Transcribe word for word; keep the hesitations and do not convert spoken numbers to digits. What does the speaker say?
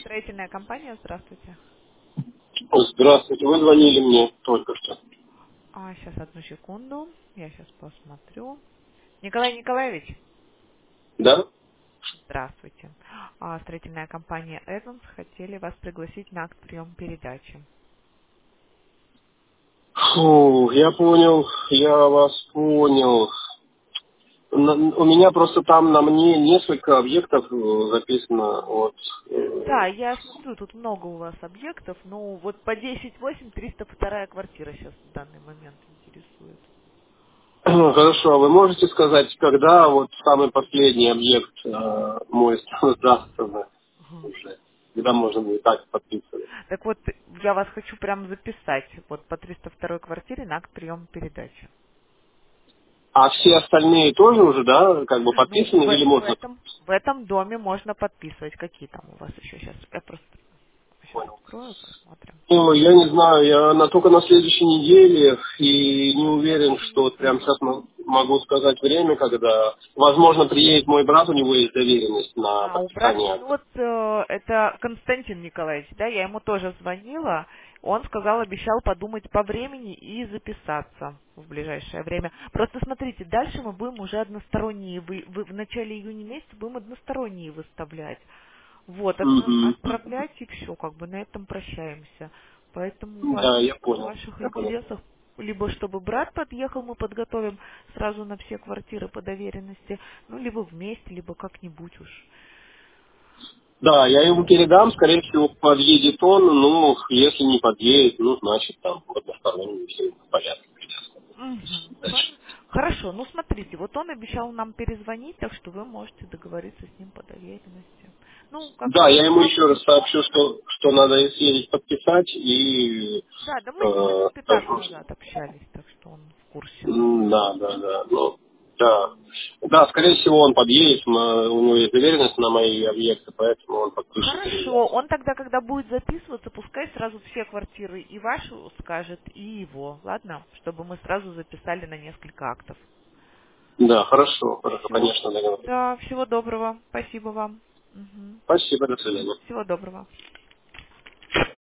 Строительная компания, здравствуйте. Здравствуйте, вы звонили мне только что. А, сейчас одну секунду, я сейчас посмотрю. Николай Николаевич, Да? здравствуйте. А, строительная компания Эдванс хотели вас пригласить на акт прием передачи. Фу, я понял, я вас понял. На- у меня просто там на мне несколько объектов э, записано. Вот. Да, э, я смотрю, тут много у вас объектов, но вот по десять восемь триста вторая квартира сейчас в данный момент интересует. Хорошо, а вы можете сказать, когда вот самый последний объект э, мой сдастся Мгм. уже? Когда можно будет так подписывать? Так вот, я вас хочу прям записать вот по триста второй квартире на акт прием передачи. А все остальные тоже уже, да, как бы Ну, подписаны в, или в можно? этом в этом доме можно подписывать. Какие там у вас еще сейчас? Я просто сейчас открою, посмотрим. Ну, я не знаю, я на, только на следующей неделе и не На уверен, следующей что вот прямо неделе. сейчас мо- могу сказать время, когда, возможно, приедет мой брат, у него есть доверенность на А, у брата, подписание ну акта. вот э, это Константин Николаевич, да, я ему тоже звонила. Он сказал, обещал подумать по времени и записаться в ближайшее время. Просто смотрите, дальше мы будем уже односторонние, вы, вы- в начале июня месяца будем односторонние выставлять. Вот, отпра- Мгм. отправлять и все, как бы на этом прощаемся. Поэтому в Да, я ваших, в понял, ваших я понял. интересах либо чтобы брат подъехал, мы подготовим сразу на все квартиры по доверенности, ну, либо вместе, либо как-нибудь уж. Да, я ему передам, скорее всего, подъедет он, ну, если не подъедет, ну, значит, там, в одностороннем все в порядке. Мгм. Хор- Хорошо, ну смотрите, вот он обещал нам перезвонить, так что вы можете договориться с ним по доверенности. Ну, как Да, я вам, ему вам еще раз сообщу, что, что надо съездить подписать, и да, да мы с ним э, минут пятнадцать скажу, назад общались, так что он в курсе. М, Да, да, да. Ну, да. Да, скорее всего, он подъедет, м, у него есть доверенность на мои объекты, поэтому он подпишет Хорошо, переезд. он тогда, когда будет записываться, пускай сразу все квартиры и вашу скажет, и его, ладно? Чтобы мы сразу записали на несколько актов. Да, хорошо, хорошо, Все. конечно, договорились. Да, всего доброго. Спасибо вам. Мгм. Спасибо, до Мгм. свидания. Всего доброго.